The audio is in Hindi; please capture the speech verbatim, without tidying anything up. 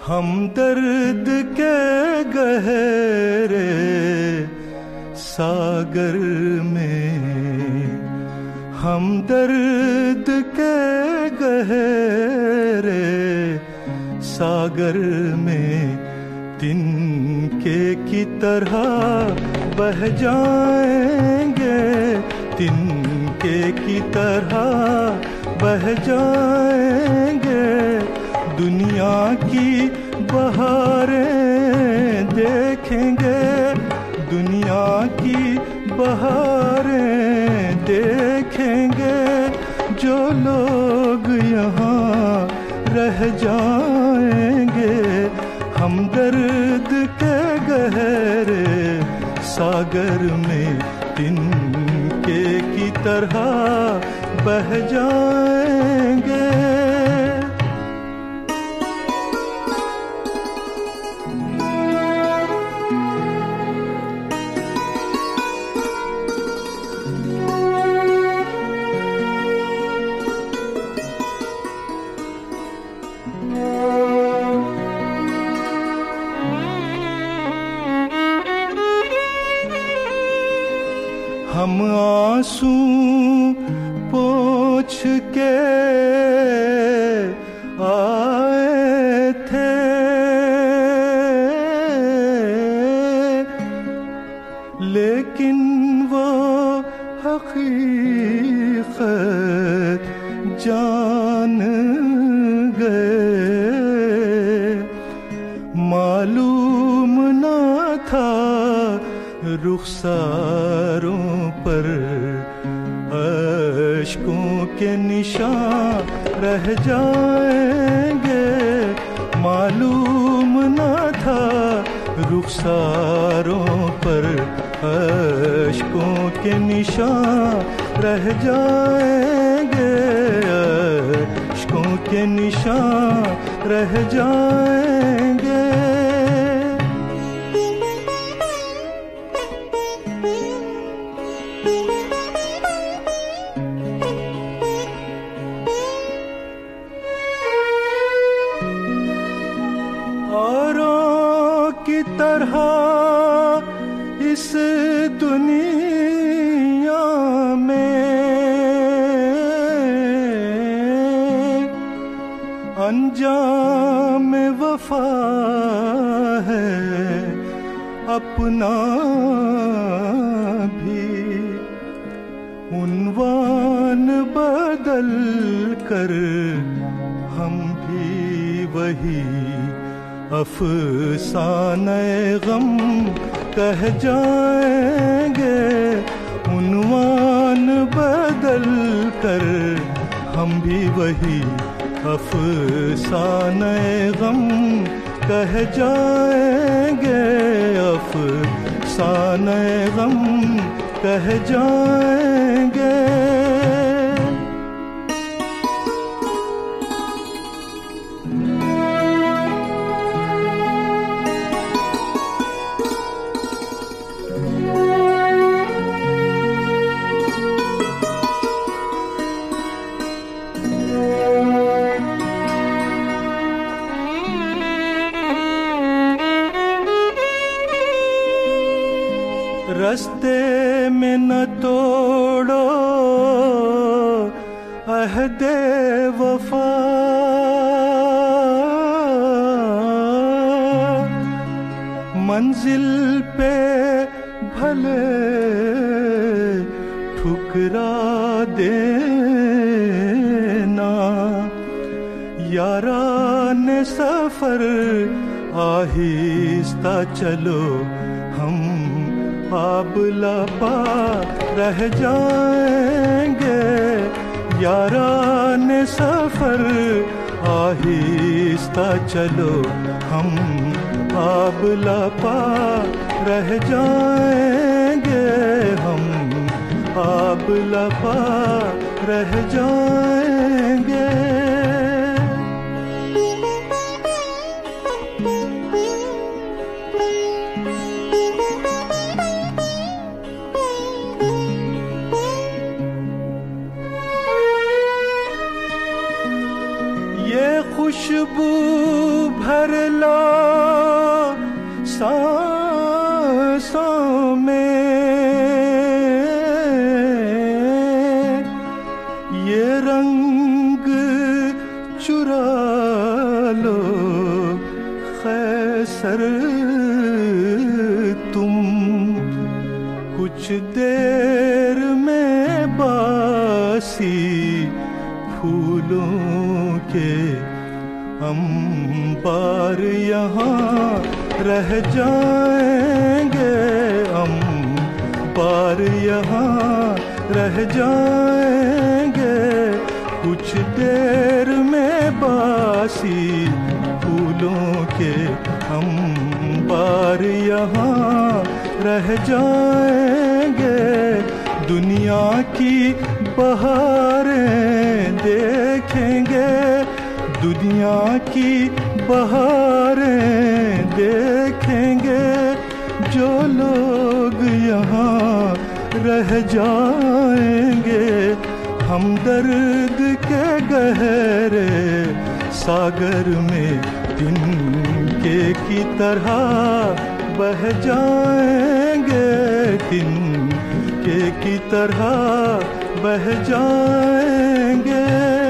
हम दर्द के गहरे सागर में, हम दर्द के गहरे सागर में तिनके की तरह बह जाएंगे, तिनके की तरह बह जाएंगे। दुनिया की बहारें देखेंगे, दुनिया की बहारें देखेंगे। जो लोग यहाँ रह जाएंगे, हम दर्द के गहरे सागर में तिनके की तरह बह जाएंगे। हम आंसू पोंछ के आए थे, लेकिन वो हकीकत जान गए। मालूम न था रुखसारों पर अश्कों के निशान रह जाएंगे। मालूम न था रुखसारों पर अश्कों के निशान रह जाएंगे, अश्कों के निशान रह जाएंगे। औरों की तरह इस दुनिया में अंजाम वफा है अपना भी। उन्वान बदल कर हम भी वही अफसाने गम कह जाएंगे। उन्वान बदल कर हम भी वही अफसाने गम कह जाएंगे, अफसाने गम कह जाएंगे। रस्ते में न तोड़ो अहदे वफा, मंजिल पे भले ठुकरा देना। यारान सफर आहिस्ता चलो, हम आबला पा रह जाएंगे। यारान सफर आहिस्ता चलो, हम आबला पा रह जाएंगे, हम आबला पा रह जाएंगे। खुशबू भर लो सांसों में, ये रंग चुरा लो कैसर तुम, कुछ देर में बासी फूलों के अंबार यहाँ रह जाएंगे, अंबार यहाँ रह जाएंगे, कुछ देर में बासी फूलों के अंबार यहाँ रह जाएंगे। दुनिया की बहारें देखेंगे, दुनिया की बहारें देखेंगे, जो लोग यहाँ रह जाएंगे। हम दर्द के गहरे सागर में तिनके की तरह बह जाएंगे, तिनके की तरह बह जाएंगे।